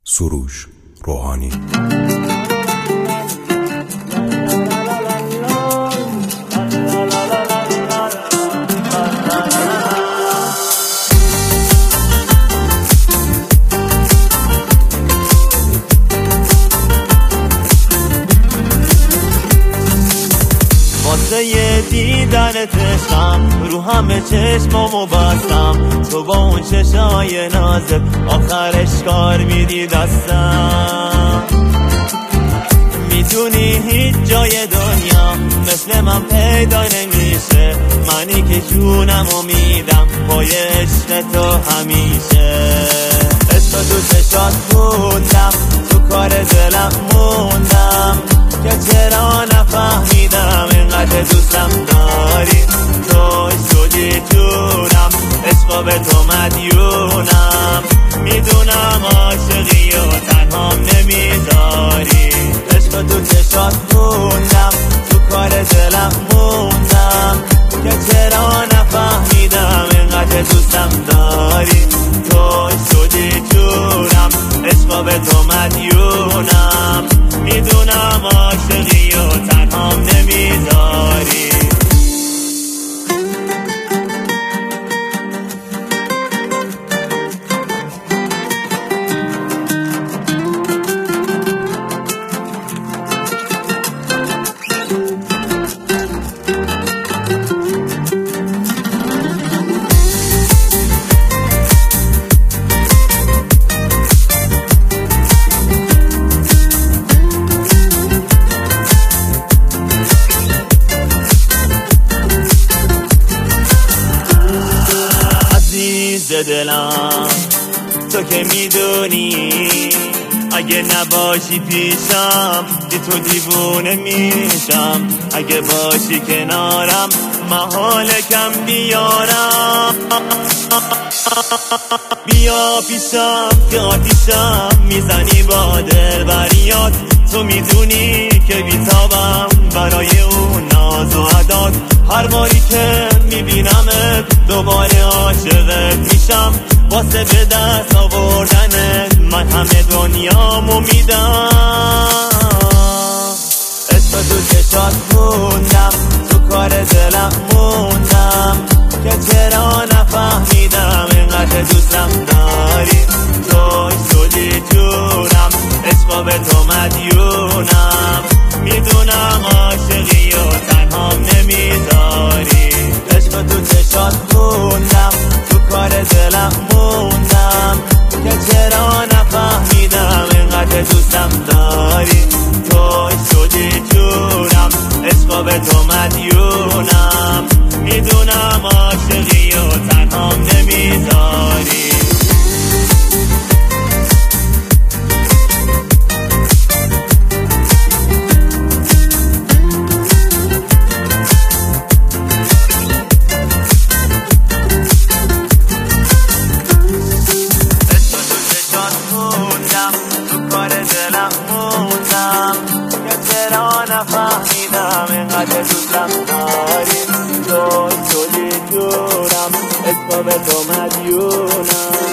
سروش روحانی. واسه دیدن عشقم رو همه چشمامو بستم، تو با اون چشای نازت آخرش کار میدی دستم. میدونی هیچ جای دنیا مثل من پیدا نمیشه، منی که جونمو میدم پای عشق تو همیشه. عشق تو چشات موندم، تو کار دلم موندم که چرا نفهمیدم اینقدر دوستم داری. تو شدی جونم، عشقا به تو مدیونم، میدونم عاشقی و تنهام نمیذاری. عشق تو چشات موندم، تو کار دلم موندم که چرا نفهمیدم اینقدر دوستم داری. تو شدی جونم، عشقا به تو مدیونم، میدونم عاشقی و تنهام نمیذاری. دلم تو که میدونی اگه نباشی پیشم بی تو دیوونه میشم. اگه باشی کنارم محال کم بیارم. بیا پیشم که آتیشم میزنی با دلبریات، تو میدونی که بیتابم برای اون ناز و عدات. هر باری که میبینمت دوباره عاشقت میشم، واسه به دست آوردنت من همه دنیامو میدم. عشق تو چشات موندم، تو کار دلم موندم که چرا نفهمیدم اینقدر دوستم داری. تو شدی جونم، عشقا به تو مدیونم، میدونم عاشقی و تنهام نمیذاری. عشق تو چشات موندم، تو کار دلم موندم که چرا نفهمیدم اینقدر دوستم داری. تو شدی جونم، عشقا به تو مدیونم، میدونم عاشقی و تنهام نمیذاری. نفهمیدم اینقدر دوستم داری. تو شدی جونم، عشقا به تو مدیونم.